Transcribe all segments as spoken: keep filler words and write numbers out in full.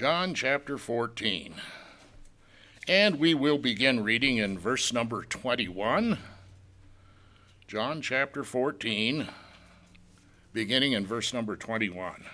John chapter fourteen. And we will begin reading in verse number twenty-one. John chapter fourteen, beginning in verse number twenty-one.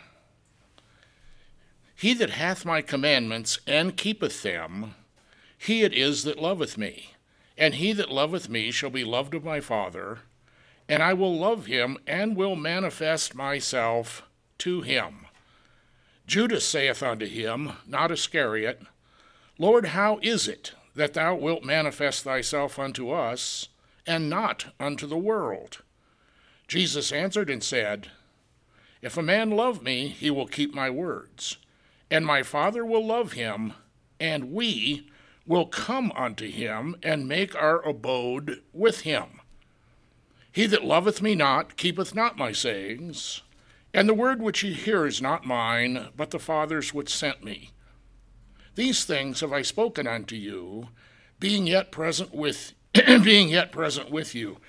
He that hath my commandments and keepeth them, he it is that loveth me. And he that loveth me shall be loved of my Father, and I will love him and will manifest myself to him. Judas saith unto him, not Iscariot, Lord, how is it that thou wilt manifest thyself unto us, and not unto the world? Jesus answered and said, If a man love me, he will keep my words, and my Father will love him, and we will come unto him, and make our abode with him. He that loveth me not keepeth not my sayings, and the word which ye hear is not mine, but the Father's which sent me. These things have I spoken unto you, being yet present with being yet present with you.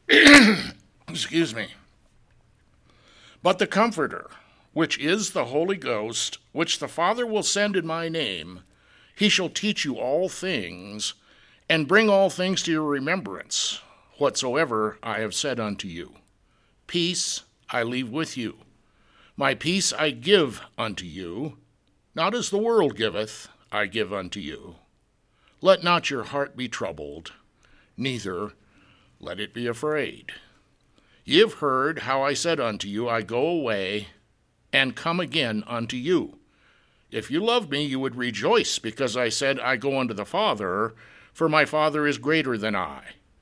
Excuse me. But the Comforter, which is the Holy Ghost, which the Father will send in my name, he shall teach you all things, and bring all things to your remembrance, whatsoever I have said unto you. Peace I leave with you. My peace I give unto you, not as the world giveth, I give unto you. Let not your heart be troubled, neither let it be afraid. Ye have heard how I said unto you, I go away, and come again unto you. If you loved me, you would rejoice, because I said, I go unto the Father, for my Father is greater than I.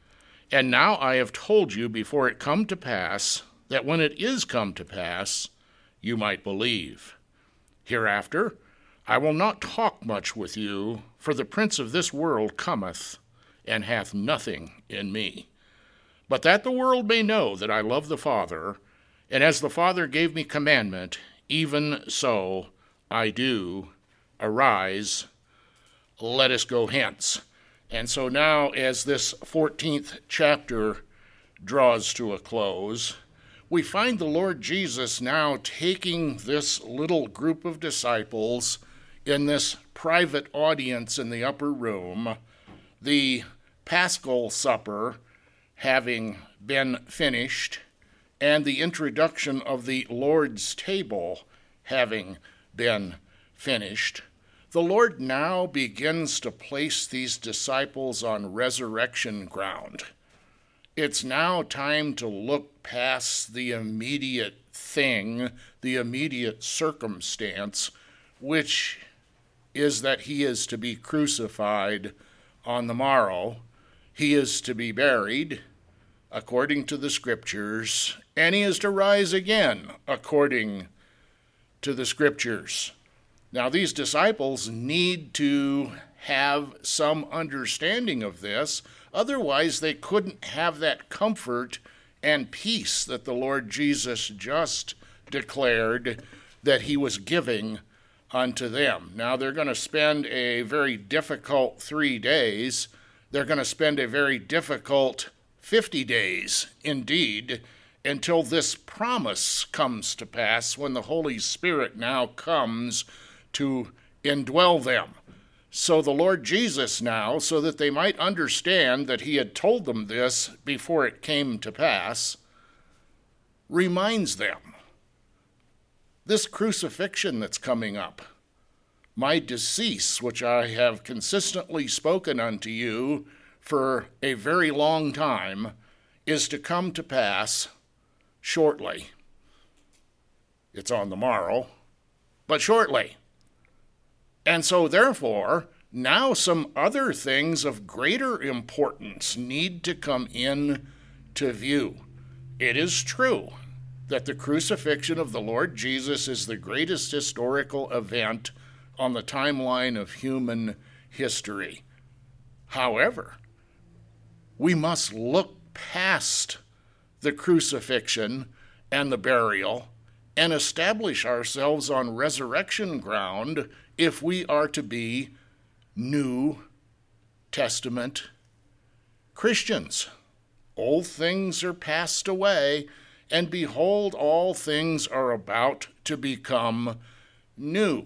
And now I have told you before it come to pass, that when it is come to pass, you might believe. Hereafter I will not talk much with you, for the prince of this world cometh, and hath nothing in me. But that the world may know that I love the Father, and as the Father gave me commandment, even so I do. Arise, let us go hence. And so now, as this fourteenth chapter draws to a close, we find the Lord Jesus now taking this little group of disciples in this private audience in the upper room, the Paschal Supper having been finished, and the introduction of the Lord's table having been finished. The Lord now begins to place these disciples on resurrection ground. It's now time to look past the immediate thing, the immediate circumstance, which is that he is to be crucified on the morrow. He is to be buried according to the Scriptures, and he is to rise again according to the Scriptures. Now, these disciples need to have some understanding of this. Otherwise, they couldn't have that comfort and peace that the Lord Jesus just declared that he was giving unto them. Now, they're going to spend a very difficult three days. They're going to spend a very difficult fifty days, indeed, until this promise comes to pass when the Holy Spirit now comes to indwell them. So the Lord Jesus now, so that they might understand that he had told them this before it came to pass, reminds them, this crucifixion that's coming up, my decease, which I have consistently spoken unto you for a very long time, is to come to pass shortly. It's on the morrow, but shortly. And so, therefore, now some other things of greater importance need to come in to view. It is true that the crucifixion of the Lord Jesus is the greatest historical event on the timeline of human history. However, we must look past the crucifixion and the burial and establish ourselves on resurrection ground if we are to be New Testament Christians. Old things are passed away, and behold, all things are about to become new.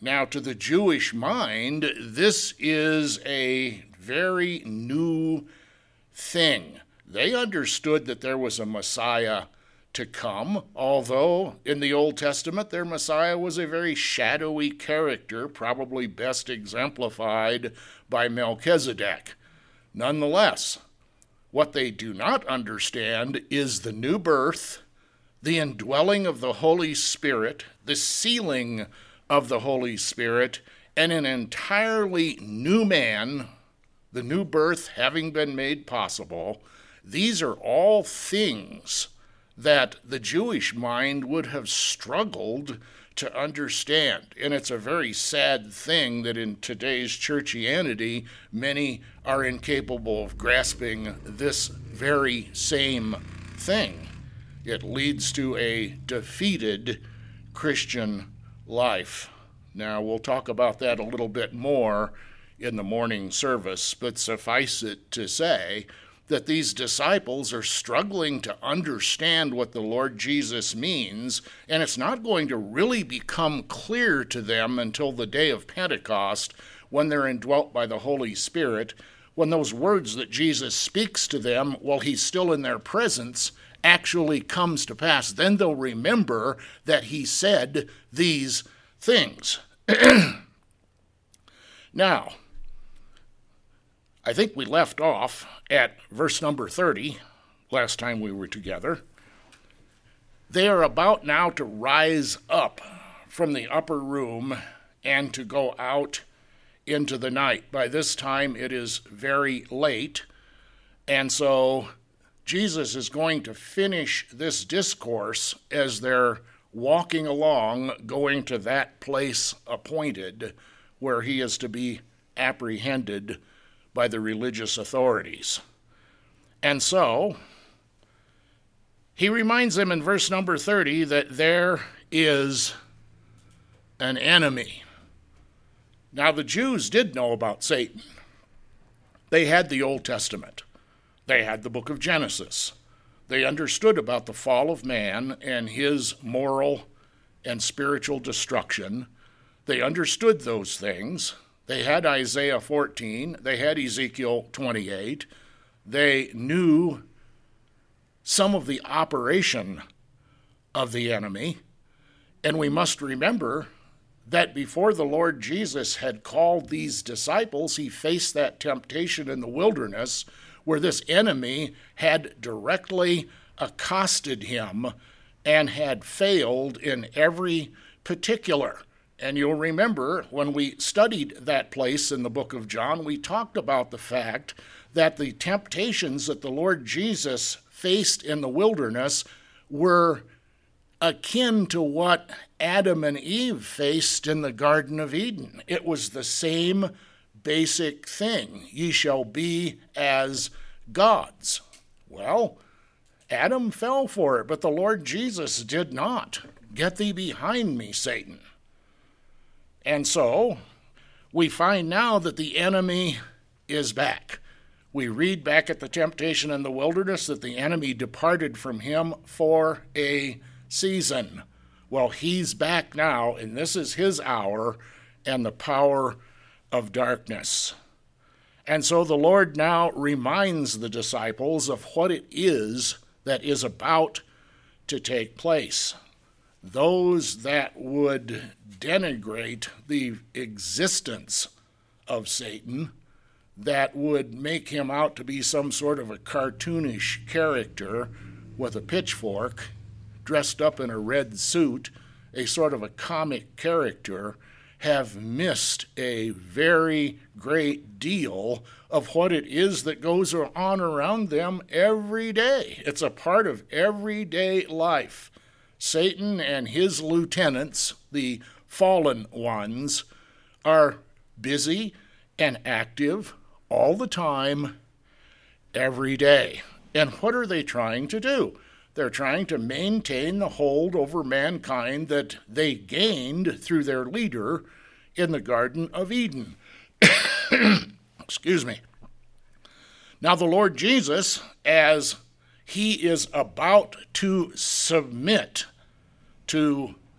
Now, to the Jewish mind, this is a very new thing. They understood that there was a Messiah to come, although in the Old Testament their Messiah was a very shadowy character, probably best exemplified by Melchizedek. Nonetheless, what they do not understand is the new birth, the indwelling of the Holy Spirit, the sealing of the Holy Spirit, and an entirely new man, the new birth having been made possible. These are all things that the Jewish mind would have struggled to understand. And it's a very sad thing that in today's churchianity, many are incapable of grasping this very same thing. It leads to a defeated Christian life. Now, we'll talk about that a little bit more in the morning service, but suffice it to say that these disciples are struggling to understand what the Lord Jesus means, and it's not going to really become clear to them until the day of Pentecost, when they're indwelt by the Holy Spirit, when those words that Jesus speaks to them while he's still in their presence actually comes to pass. Then they'll remember that he said these things. Now, I think we left off at verse number thirty, last time we were together. They are about now to rise up from the upper room and to go out into the night. By this time, it is very late, and so Jesus is going to finish this discourse as they're walking along, going to that place appointed where he is to be apprehended by the religious authorities. And so, he reminds them in verse number thirty that there is an enemy. Now, the Jews did know about Satan. They had the Old Testament. They had the book of Genesis. They understood about the fall of man and his moral and spiritual destruction. They understood those things. They had Isaiah fourteen. They had Ezekiel twenty-eight. They knew some of the operation of the enemy. And we must remember that before the Lord Jesus had called these disciples, he faced that temptation in the wilderness where this enemy had directly accosted him and had failed in every particular. And you'll remember when we studied that place in the book of John, we talked about the fact that the temptations that the Lord Jesus faced in the wilderness were akin to what Adam and Eve faced in the Garden of Eden. It was the same basic thing. Ye shall be as gods. Well, Adam fell for it, but the Lord Jesus did not. Get thee behind me, Satan. And so, we find now that the enemy is back. We read back at the temptation in the wilderness that the enemy departed from him for a season. Well, he's back now, and this is his hour and the power of darkness. And so the Lord now reminds the disciples of what it is that is about to take place. Those that would denigrate the existence of Satan, that would make him out to be some sort of a cartoonish character with a pitchfork, dressed up in a red suit, a sort of a comic character, have missed a very great deal of what it is that goes on around them every day. It's a part of everyday life. Satan and his lieutenants, the fallen ones, are busy and active all the time, every day. And what are they trying to do? They're trying to maintain the hold over mankind that they gained through their leader in the Garden of Eden. Excuse me. Now, the Lord Jesus, as he is about to submit to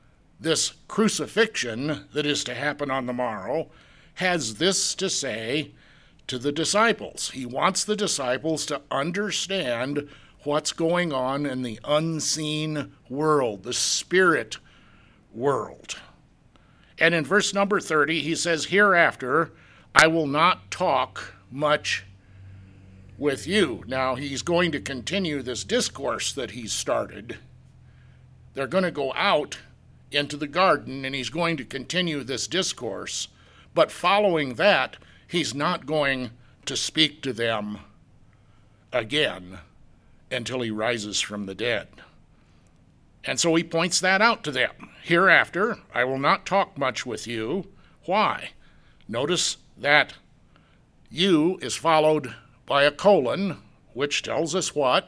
this crucifixion that is to happen on the morrow, has this to say to the disciples. He wants the disciples to understand what's going on in the unseen world, the spirit world. And in verse number thirty, he says, "Hereafter I will not talk much with you." Now, he's going to continue this discourse that he's started. They're going to go out into the garden, and he's going to continue this discourse. But following that, he's not going to speak to them again until he rises from the dead. And so he points that out to them. "Hereafter, I will not talk much with you." Why? Notice that "you" is followed by a colon, which tells us what?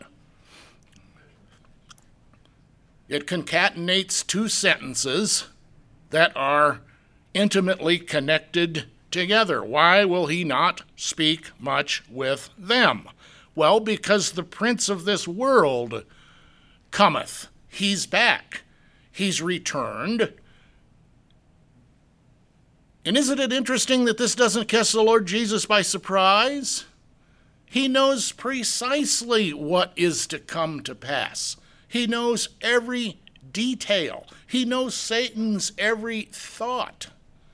It concatenates two sentences that are intimately connected together. Why will he not speak much with them? Well, because the prince of this world cometh. He's back. He's returned. And isn't it interesting that this doesn't catch the Lord Jesus by surprise? He knows precisely what is to come to pass. He knows every detail. He knows Satan's every thought.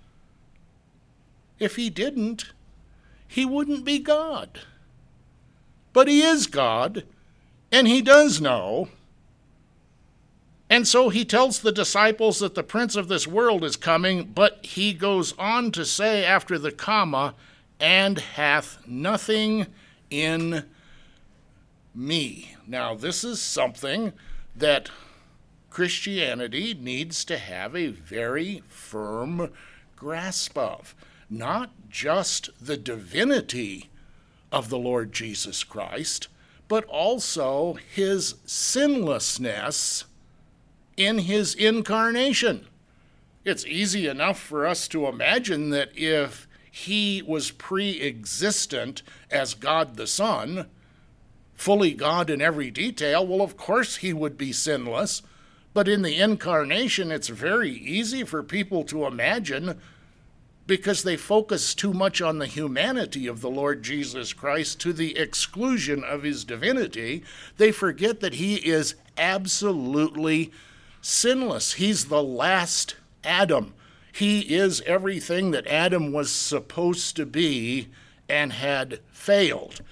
If he didn't, he wouldn't be God. But he is God, and he does know. And so he tells the disciples that the prince of this world is coming, but he goes on to say after the comma, "and hath nothing in me." Now, this is something that Christianity needs to have a very firm grasp of. Not just the divinity of the Lord Jesus Christ, but also his sinlessness in his incarnation. It's easy enough for us to imagine that if he was pre-existent as God the Son, fully God in every detail, well, of course he would be sinless. But in the incarnation, it's very easy for people to imagine, because they focus too much on the humanity of the Lord Jesus Christ to the exclusion of his divinity. They forget that he is absolutely sinless. He's the last Adam. He is everything that Adam was supposed to be and had failed.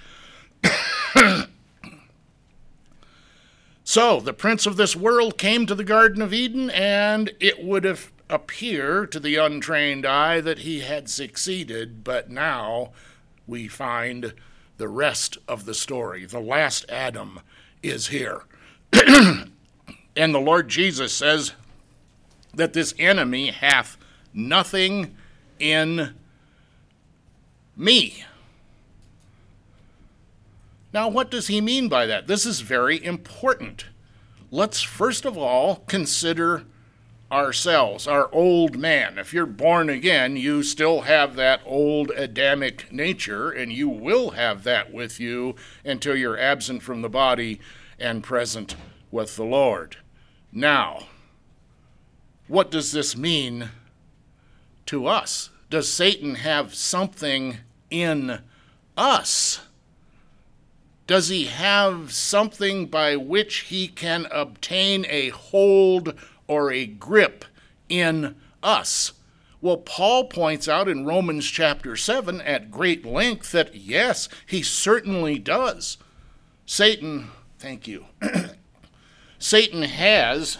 So, the prince of this world came to the Garden of Eden, and it would have appear to the untrained eye that he had succeeded, but now we find the rest of the story. The last Adam is here. And the Lord Jesus says that this enemy hath nothing in me. Now, what does he mean by that? This is very important. Let's first of all consider ourselves, our old man. If you're born again, you still have that old Adamic nature, and you will have that with you until you're absent from the body and present with the Lord. Now, what does this mean to us? Does Satan have something in us? Does he have something by which he can obtain a hold or a grip in us? Well, Paul points out in Romans chapter seven at great length that yes, he certainly does. Satan, thank you. Satan has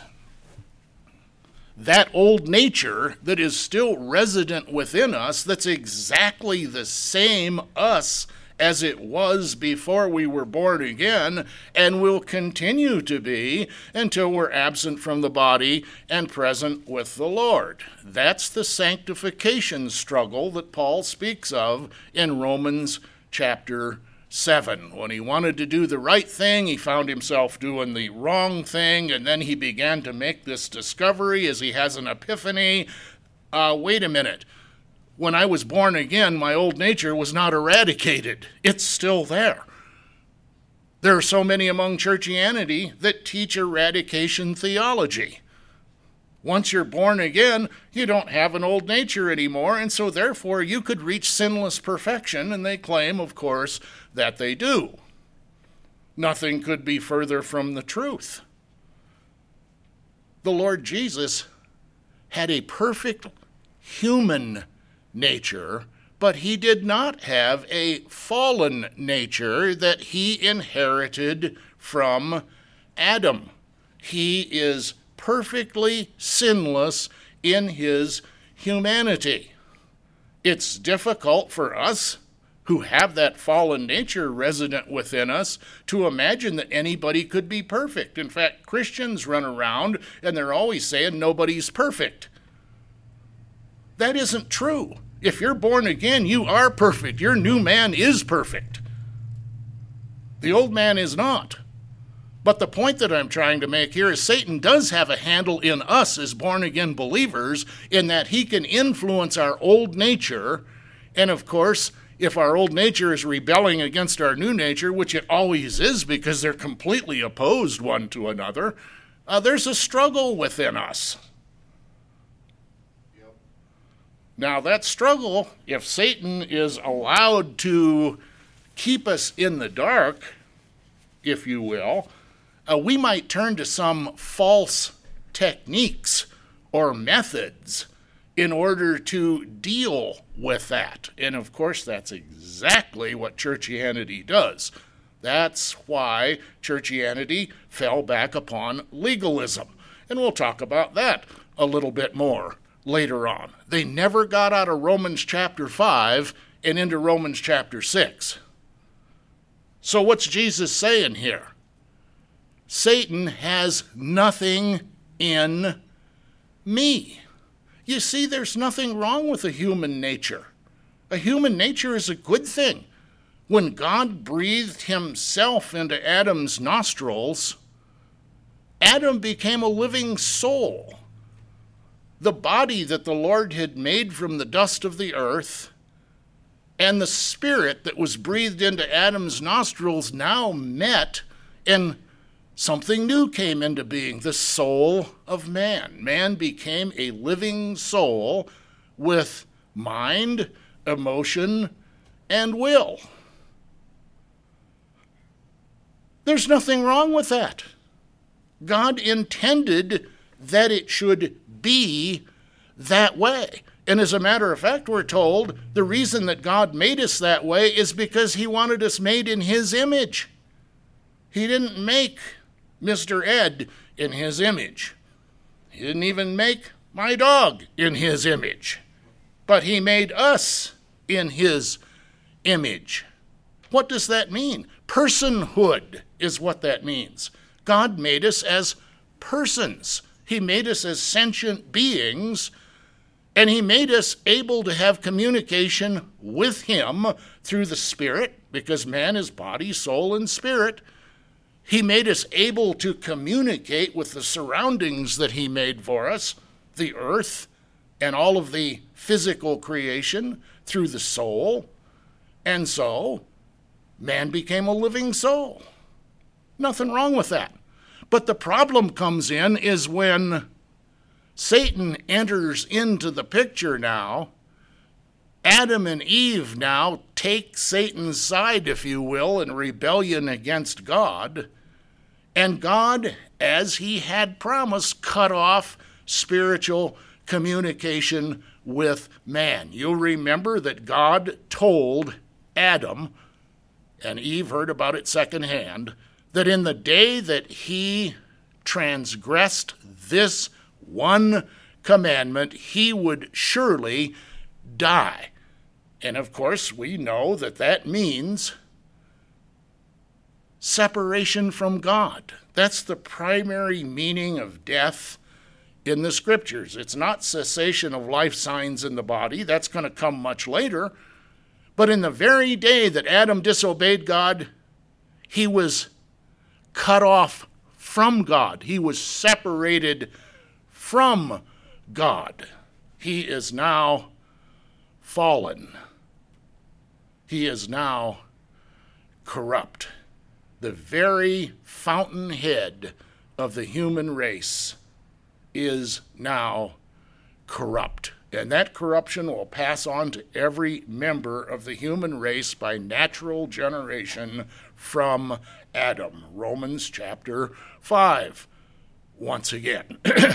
that old nature that is still resident within us, that's exactly the same us as it was before we were born again, and will continue to be until we're absent from the body and present with the Lord. That's the sanctification struggle that Paul speaks of in Romans chapter seven. When he wanted to do the right thing, he found himself doing the wrong thing, and then he began to make this discovery as he has an epiphany. Uh, wait a minute. When I was born again, my old nature was not eradicated. It's still there. There are so many among churchianity that teach eradication theology. Once you're born again, you don't have an old nature anymore, and so therefore you could reach sinless perfection, and they claim, of course, that they do. Nothing could be further from the truth. The Lord Jesus had a perfect human nature, but he did not have a fallen nature that he inherited from Adam. He is perfectly sinless in his humanity. It's difficult for us who have that fallen nature resident within us to imagine that anybody could be perfect. In fact, Christians run around and they're always saying nobody's perfect. That isn't true. If you're born again, you are perfect. Your new man is perfect. The old man is not. But the point that I'm trying to make here is Satan does have a handle in us as born-again believers in that he can influence our old nature. And of course, if our old nature is rebelling against our new nature, which it always is because they're completely opposed one to another, uh, there's a struggle within us. Yep. Now that struggle, if Satan is allowed to keep us in the dark, if you will, Uh, we might turn to some false techniques or methods in order to deal with that. And of course, that's exactly what churchianity does. That's why churchianity fell back upon legalism. And we'll talk about that a little bit more later on. They never got out of Romans chapter five and into Romans chapter six. So what's Jesus saying here? Satan has nothing in me. You see, there's nothing wrong with a human nature. A human nature is a good thing. When God breathed himself into Adam's nostrils, Adam became a living soul. The body that the Lord had made from the dust of the earth and the spirit that was breathed into Adam's nostrils now met, and something new came into being, the soul of man. Man became a living soul with mind, emotion, and will. There's nothing wrong with that. God intended that it should be that way. And as a matter of fact, we're told the reason that God made us that way is because he wanted us made in his image. He didn't make Mister Ed in his image. He didn't even make my dog in his image. But he made us in his image. What does that mean? Personhood is what that means. God made us as persons. He made us as sentient beings, and he made us able to have communication with him through the Spirit, because man is body, soul, and spirit. He made us able to communicate with the surroundings that he made for us, the earth and all of the physical creation, through the soul. And so, man became a living soul. Nothing wrong with that. But the problem comes in is when Satan enters into the picture now. Adam and Eve now take Satan's side, if you will, in rebellion against God. And God, as he had promised, cut off spiritual communication with man. You'll remember that God told Adam, and Eve heard about it secondhand, that in the day that he transgressed this one commandment, he would surely die. And of course, we know that that means separation from God. That's the primary meaning of death in the scriptures. It's not cessation of life signs in the body. That's going to come much later. But in the very day that Adam disobeyed God, he was cut off from God. He was separated from God. He is now fallen. He is now corrupt. The very fountainhead of the human race is now corrupt. And that corruption will pass on to every member of the human race by natural generation from Adam. Romans chapter five, once again.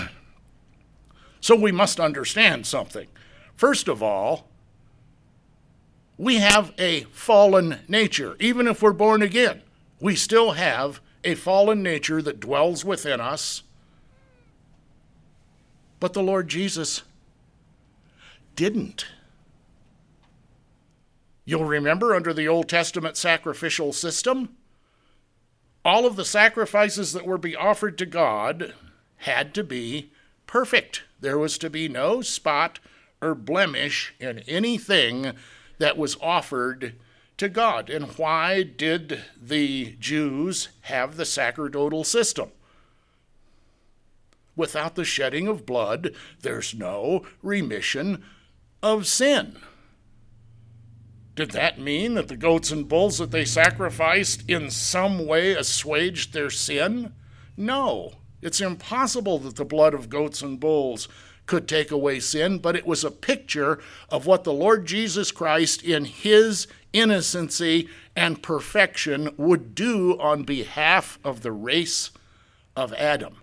So we must understand something. First of all, we have a fallen nature. Even if we're born again, we still have a fallen nature that dwells within us. But the Lord Jesus didn't. You'll remember under the Old Testament sacrificial system, all of the sacrifices that were to be offered to God had to be perfect. There was to be no spot or blemish in anything that was offered to God. And why did the Jews have the sacerdotal system? Without the shedding of blood, there's no remission of sin. Did that mean that the goats and bulls that they sacrificed in some way assuaged their sin? No. It's impossible that the blood of goats and bulls could take away sin, but it was a picture of what the Lord Jesus Christ in his innocency and perfection would do on behalf of the race of Adam.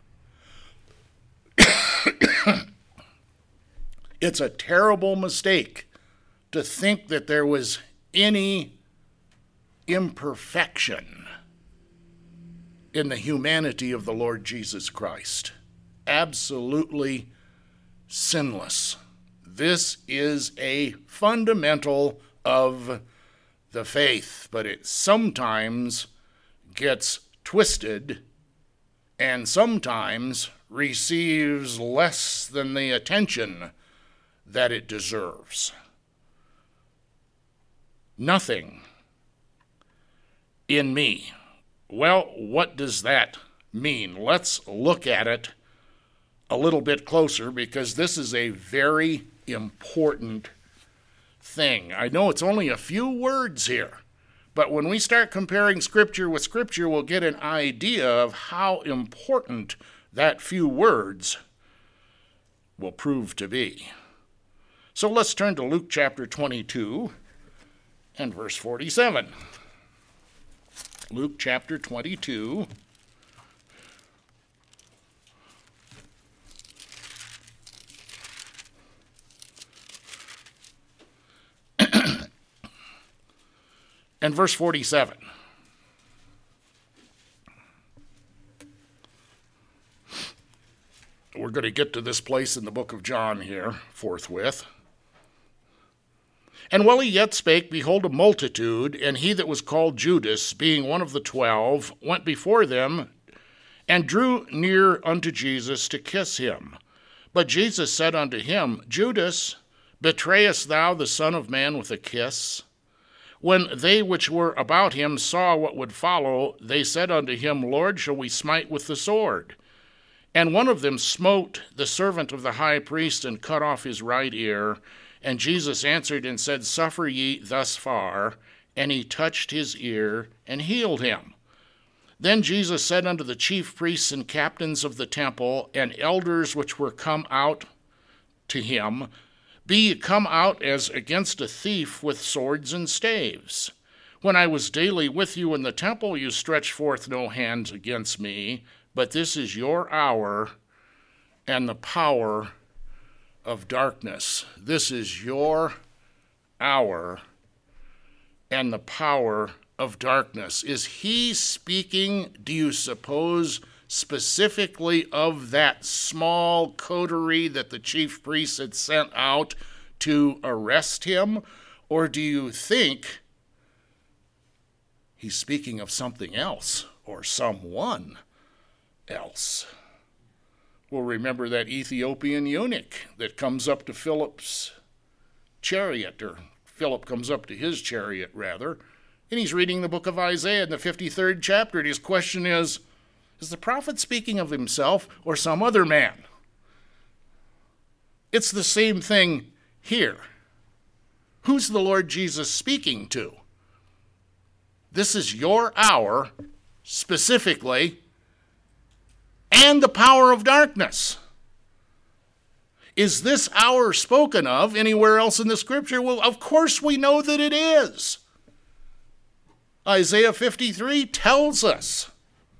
It's a terrible mistake to think that there was any imperfection in the humanity of the Lord Jesus Christ. Absolutely sinless. This is a fundamental of the faith, but it sometimes gets twisted and sometimes receives less than the attention that it deserves. Nothing in me. Well, what does that mean? Let's look at it a little bit closer, because this is a very important thing. I know it's only a few words here, but when we start comparing Scripture with Scripture, we'll get an idea of how important that few words will prove to be. So let's turn to Luke chapter twenty-two and verse forty-seven. Luke chapter twenty-two. And verse forty-seven. We're going to get to this place in the book of John here forthwith. And while he yet spake, behold, a multitude, and he that was called Judas, being one of the twelve, went before them, and drew near unto Jesus to kiss him. But Jesus said unto him, Judas, betrayest thou the Son of Man with a kiss? When they which were about him saw what would follow, they said unto him, Lord, shall we smite with the sword? And one of them smote the servant of the high priest, and cut off his right ear. And Jesus answered and said, Suffer ye thus far. And he touched his ear, and healed him. Then Jesus said unto the chief priests and captains of the temple, and elders which were come out to him, Be ye come out as against a thief with swords and staves. When I was daily with you in the temple, you stretched forth no hands against me, but this is your hour and the power of darkness. This is your hour and the power of darkness. Is he speaking, do you suppose, specifically of that small coterie that the chief priests had sent out to arrest him? Or do you think he's speaking of something else or someone else? Well, remember that Ethiopian eunuch that comes up to Philip's chariot, or Philip comes up to his chariot, rather, and he's reading the book of Isaiah in the fifty-third chapter, and his question is, is the prophet speaking of himself or some other man? It's the same thing here. Who's the Lord Jesus speaking to? This is your hour, specifically, and the power of darkness. Is this hour spoken of anywhere else in the scripture? Well, of course we know that it is. Isaiah fifty-three tells us.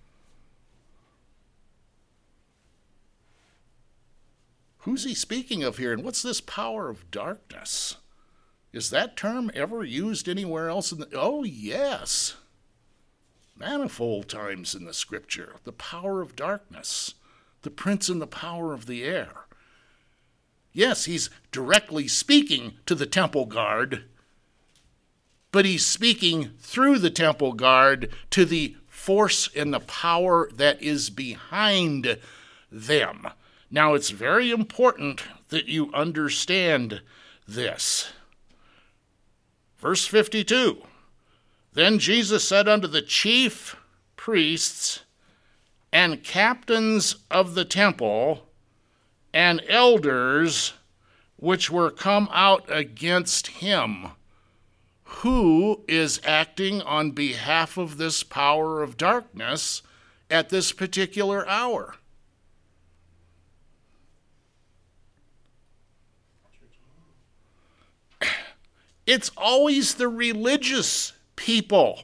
Who's he speaking of here? And what's this power of darkness? Is that term ever used anywhere else in the... Oh, yes. Manifold times in the scripture. The power of darkness. The prince and the power of the air. Yes, he's directly speaking to the temple guard, but he's speaking through the temple guard to the force and the power that is behind them. Now, it's very important that you understand this. Verse fifty-two, then Jesus said unto the chief priests and captains of the temple and elders which were come out against him, who is acting on behalf of this power of darkness at this particular hour? It's always the religious people.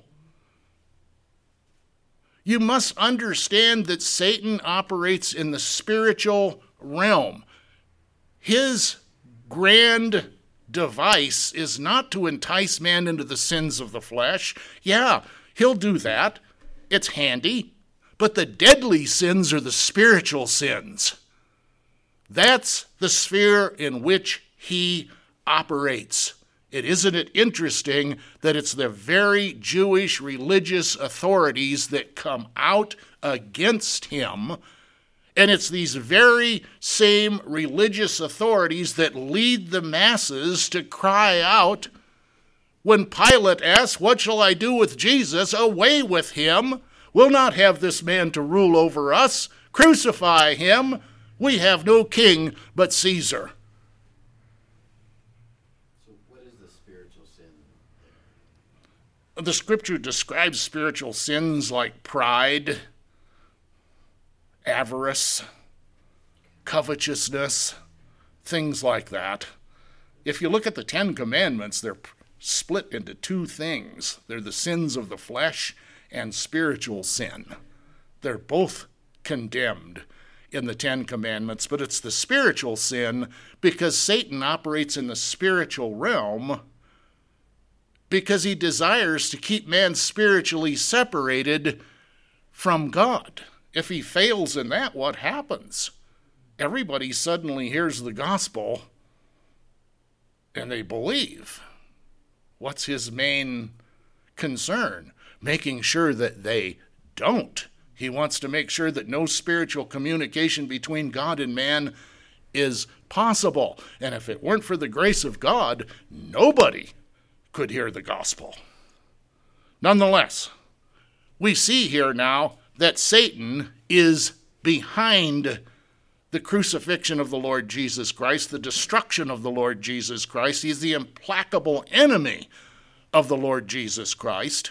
You must understand that Satan operates in the spiritual realm. His grand device is not to entice man into the sins of the flesh. Yeah, he'll do that. It's handy. But the deadly sins are the spiritual sins. That's the sphere in which he operates. It isn't it interesting that it's the very Jewish religious authorities that come out against him, and it's these very same religious authorities that lead the masses to cry out when Pilate asks, "What shall I do with Jesus? Away with him. We'll not have this man to rule over us. Crucify him. We have no king but Caesar." The scripture describes spiritual sins like pride, avarice, covetousness, things like that. If you look at the Ten Commandments, they're split into two things. They're the sins of the flesh and spiritual sin. They're both condemned in the Ten Commandments, but it's the spiritual sin because Satan operates in the spiritual realm because he desires to keep man spiritually separated from God. If he fails in that, what happens? Everybody suddenly hears the gospel and they believe. What's his main concern? Making sure that they don't. He wants to make sure that no spiritual communication between God and man is possible. And if it weren't for the grace of God, nobody could hear the gospel. Nonetheless, we see here now that Satan is behind the crucifixion of the Lord Jesus Christ, the destruction of the Lord Jesus Christ. He's the implacable enemy of the Lord Jesus Christ.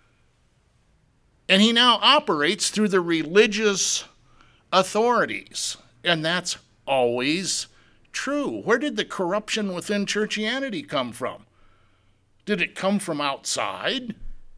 And he now operates through the religious authorities. And that's always true. Where did the corruption within churchianity come from? Did it come from outside?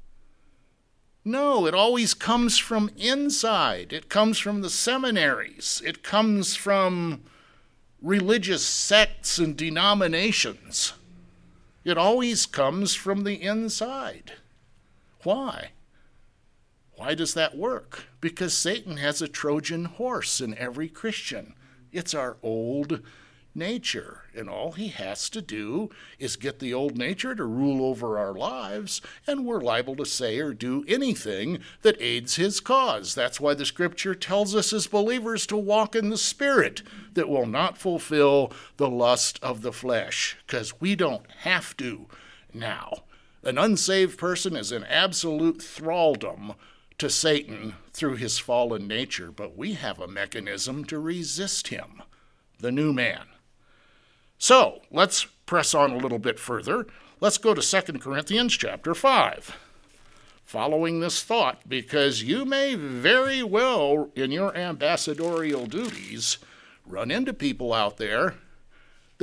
No, it always comes from inside. It comes from the seminaries. It comes from religious sects and denominations. It always comes from the inside. Why? Why does that work? Because Satan has a Trojan horse in every Christian. It's our old nature, and all he has to do is get the old nature to rule over our lives, and we're liable to say or do anything that aids his cause. That's why the scripture tells us as believers to walk in the Spirit, that will not fulfill the lust of the flesh, because we don't have to now. An unsaved person is in absolute thraldom to Satan through his fallen nature, but we have a mechanism to resist him, the new man. So, let's press on a little bit further. Let's go to Second Corinthians chapter five. Following this thought, because you may very well, in your ambassadorial duties, run into people out there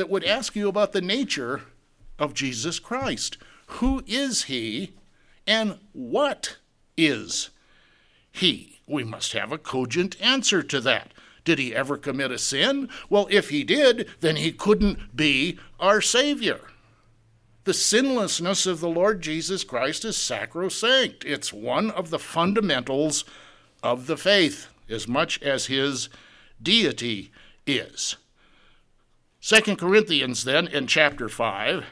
that would ask you about the nature of Jesus Christ. Who is he and what is he? We must have a cogent answer to that. Did he ever commit a sin? Well, if he did, then he couldn't be our Savior. The sinlessness of the Lord Jesus Christ is sacrosanct. It's one of the fundamentals of the faith, as much as his deity is. Second Corinthians, then, in chapter five,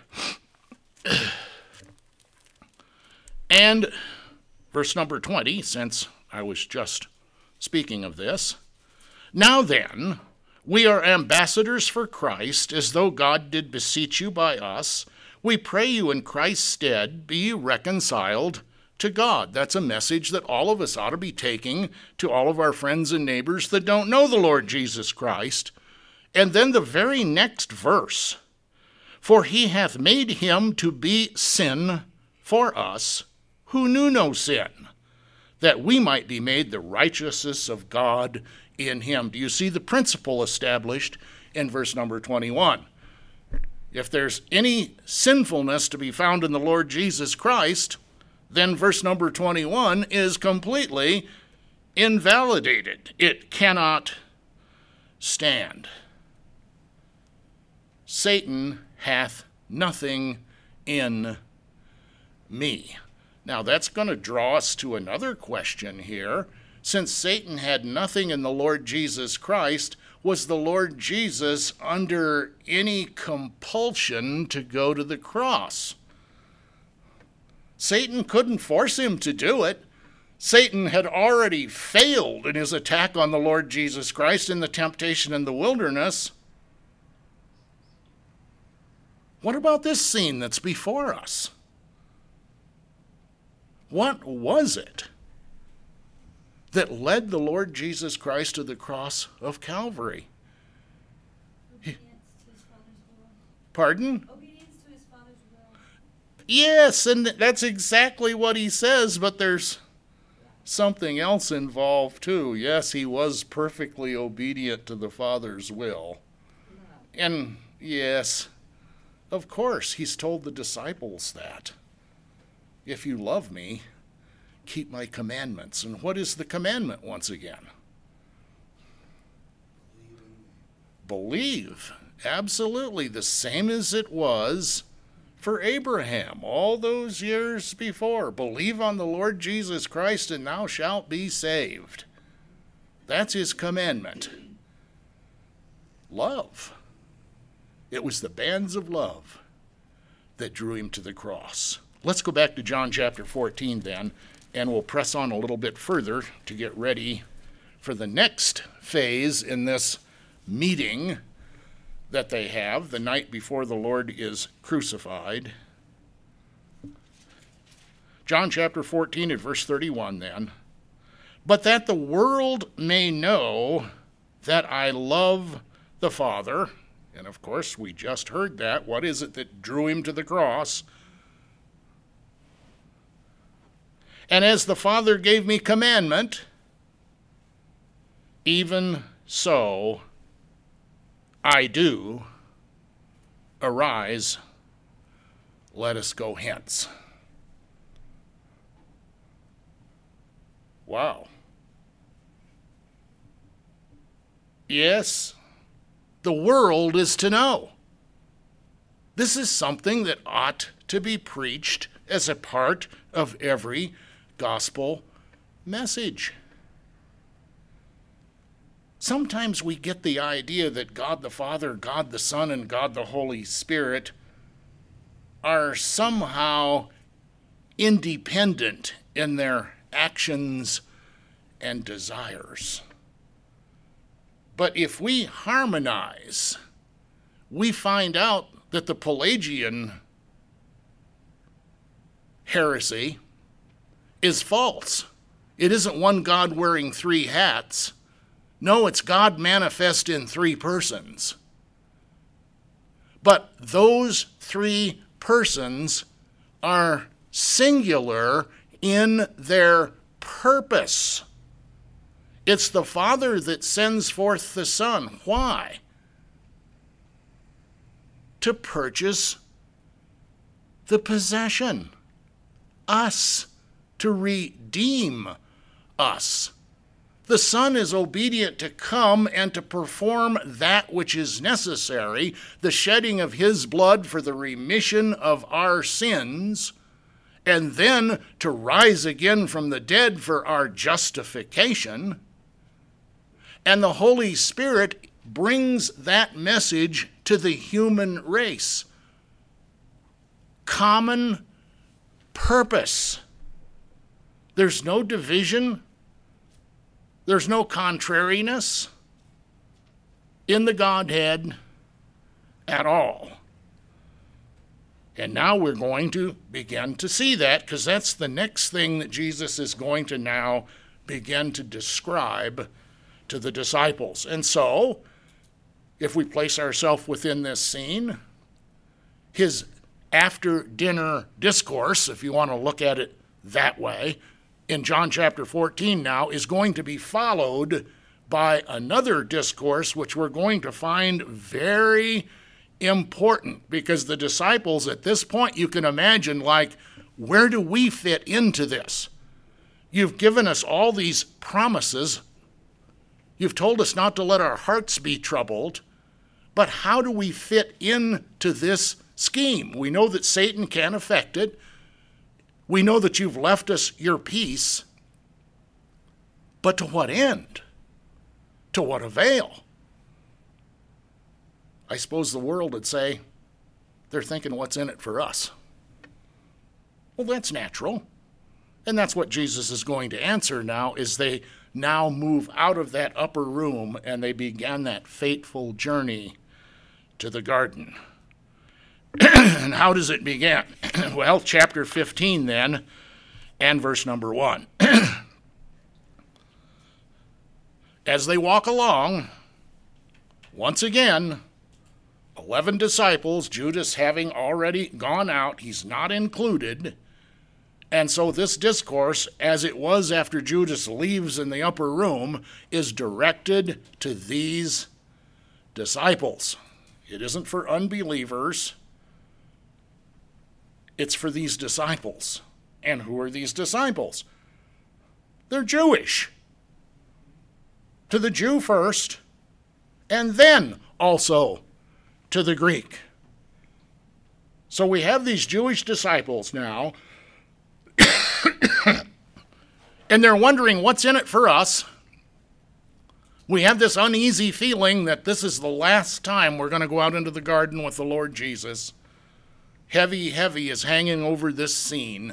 and verse number twenty, since I was just speaking of this. Now then, we are ambassadors for Christ, as though God did beseech you by us. We pray you in Christ's stead, be ye reconciled to God. That's a message that all of us ought to be taking to all of our friends and neighbors that don't know the Lord Jesus Christ. And then the very next verse, for he hath made him to be sin for us who knew no sin, that we might be made the righteousness of God in him. Do you see the principle established in verse number twenty-one? If there's any sinfulness to be found in the Lord Jesus Christ, then verse number twenty-one is completely invalidated. It cannot stand. Satan hath nothing in me. Now that's going to draw us to another question here. Since Satan had nothing in the Lord Jesus Christ, was the Lord Jesus under any compulsion to go to the cross? Satan couldn't force him to do it. Satan had already failed in his attack on the Lord Jesus Christ in the temptation in the wilderness. What about this scene that's before us? What was it that led the Lord Jesus Christ to the cross of Calvary? Obedience to his Father's will. Pardon? Obedience to his Father's will. Yes, and that's exactly what he says, but there's something else involved too. Yes, he was perfectly obedient to the Father's will. And yes, of course, he's told the disciples that. If you love me, keep my commandments. And what is the commandment once again? Believe. Absolutely. The same as it was for Abraham all those years before. Believe on the Lord Jesus Christ and thou shalt be saved. That's his commandment. Love. It was the bands of love that drew him to the cross. Let's go back to John chapter fourteen then, and we'll press on a little bit further to get ready for the next phase in this meeting that they have the night before the Lord is crucified. John chapter fourteen at verse thirty-one then. But that the world may know that I love the Father, and of course we just heard that. What is it that drew him to the cross? And as the Father gave me commandment, even so I do. Arise, let us go hence. Wow. Yes, the world is to know. This is something that ought to be preached as a part of every gospel message. Sometimes we get the idea that God the Father, God the Son, and God the Holy Spirit are somehow independent in their actions and desires. But if we harmonize, we find out that the Pelagian heresy is false. It isn't one God wearing three hats. No, it's God manifest in three persons. But those three persons are singular in their purpose. It's the Father that sends forth the Son. Why? to purchase the possession, us, to redeem us. The Son is obedient to come and to perform that which is necessary, the shedding of his blood for the remission of our sins, and then to rise again from the dead for our justification. And the Holy Spirit brings that message to the human race. Common purpose. There's no division. There's no contrariness in the Godhead at all. And now we're going to begin to see that, because that's the next thing that Jesus is going to now begin to describe to the disciples. And so, if we place ourselves within this scene, his after-dinner discourse, if you want to look at it that way, in John chapter fourteen now, is going to be followed by another discourse which we're going to find very important, because the disciples at this point, you can imagine, like, where do we fit into this? You've given us all these promises. You've told us not to let our hearts be troubled. But how do we fit into this scheme? We know that Satan can affect it. We know that you've left us your peace. But to what end? To what avail? I suppose the world would say they're thinking, what's in it for us? Well, that's natural. And that's what Jesus is going to answer now, is they now move out of that upper room and they began that fateful journey to the garden. And how does it begin? Well, chapter fifteen then, and verse number one. As they walk along, once again, eleven disciples, Judas having already gone out, he's not included. And so this discourse, as it was after Judas leaves in the upper room, is directed to these disciples. It isn't for unbelievers. It's for these disciples. And who are these disciples? They're Jewish. To the Jew first, and then also to the Greek. So we have these Jewish disciples now, and they're wondering what's in it for us. We have this uneasy feeling that this is the last time we're going to go out into the garden with the Lord Jesus. Heavy, heavy is hanging over this scene.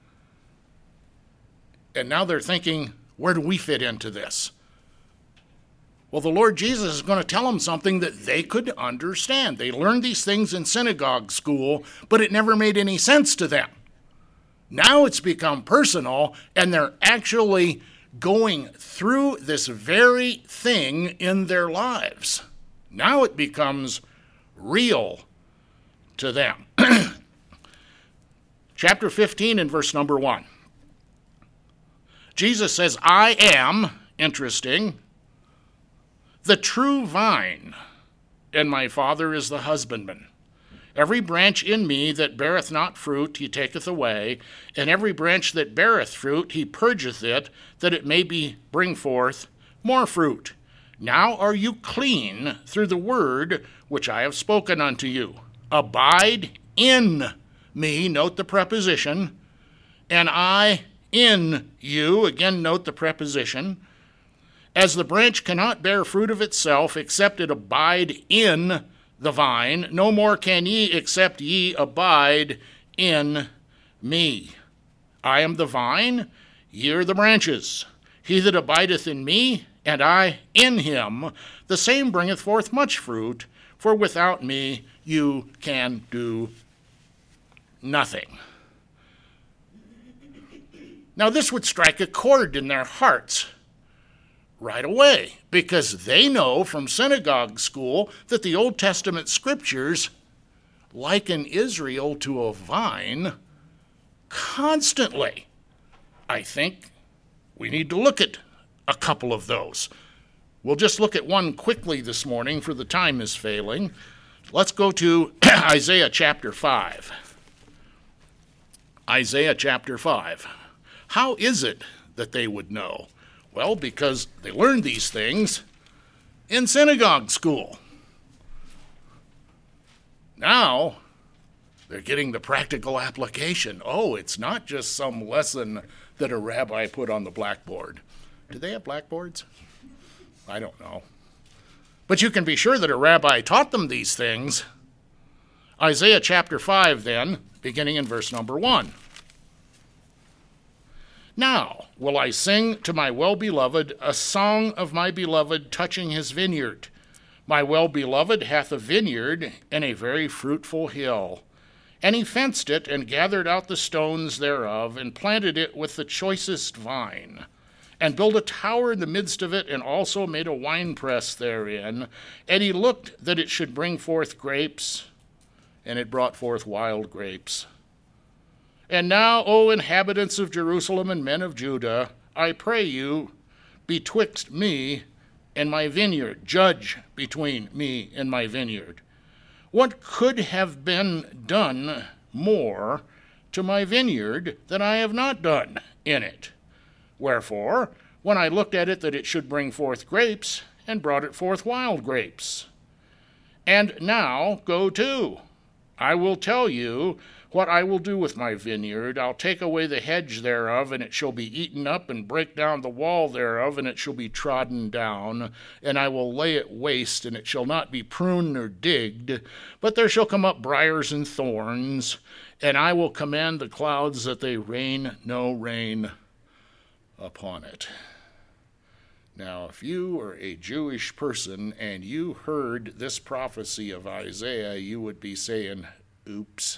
And now they're thinking, where do we fit into this? Well, the Lord Jesus is going to tell them something that they could understand. They learned these things in synagogue school, but it never made any sense to them. Now it's become personal, and they're actually going through this very thing in their lives. Now it becomes real to them. Chapter fifteen and verse number one. Jesus says, I am, interesting, the true vine, and my Father is the husbandman. Every branch in me that beareth not fruit, he taketh away, and every branch that beareth fruit, he purgeth it, that it may be bring forth more fruit. Now are you clean through the word which I have spoken unto you. Abide in me, note the preposition, and I in you, again note the preposition. As the branch cannot bear fruit of itself, except it abide in the vine, no more can ye except ye abide in me. I am the vine, ye are the branches. He that abideth in me, and I in him, the same bringeth forth much fruit, for without me you can do nothing. Now this would strike a chord in their hearts right away, because they know from synagogue school that the Old Testament scriptures liken Israel to a vine constantly. I think we need to look at a couple of those. We'll just look at one quickly this morning, for the time is failing. Let's go to Isaiah chapter five. Isaiah chapter five. How is it that they would know? Well, because they learned these things in synagogue school. Now, they're getting the practical application. Oh, it's not just some lesson that a rabbi put on the blackboard. Do they have blackboards? I don't know. But you can be sure that a rabbi taught them these things. Isaiah chapter five, then, beginning in verse number one. Now will I sing to my well-beloved a song of my beloved touching his vineyard. My well-beloved hath a vineyard and a very fruitful hill. And he fenced it and gathered out the stones thereof and planted it with the choicest vine, and built a tower in the midst of it, and also made a winepress therein. And he looked that it should bring forth grapes, and it brought forth wild grapes. And now, O inhabitants of Jerusalem and men of Judah, I pray you, betwixt me and my vineyard, judge between me and my vineyard. What could have been done more to my vineyard that I have not done in it? Wherefore, when I looked at it that it should bring forth grapes, and brought it forth wild grapes. And now go to. I will tell you what I will do with my vineyard. I'll take away the hedge thereof, and it shall be eaten up, and break down the wall thereof, and it shall be trodden down. And I will lay it waste, and it shall not be pruned nor digged, but there shall come up briars and thorns. And I will command the clouds that they rain no rain upon it. Now, if you were a Jewish person and you heard this prophecy of Isaiah, you would be saying, oops.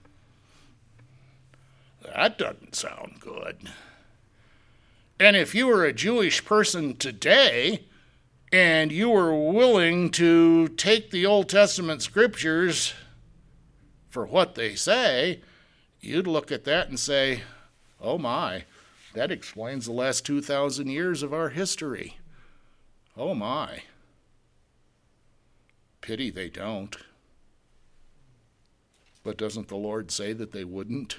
That doesn't sound good. And if you were a Jewish person today and you were willing to take the Old Testament scriptures for what they say, you'd look at that and say, oh my, that explains the last two thousand years of our history. Oh my. Pity they don't. But doesn't the Lord say that they wouldn't?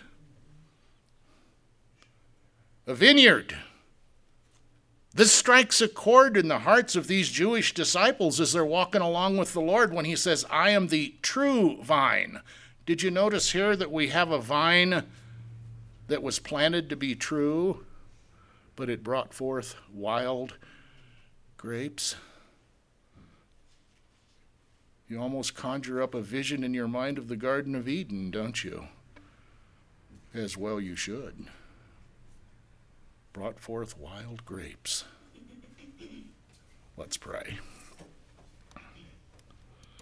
A vineyard. This strikes a chord in the hearts of these Jewish disciples as they're walking along with the Lord when he says, I am the true vine. Did you notice here that we have a vine that was planted to be true, but it brought forth wild grapes? You almost conjure up a vision in your mind of the Garden of Eden, don't you? As well you should. Brought forth wild grapes. Let's pray.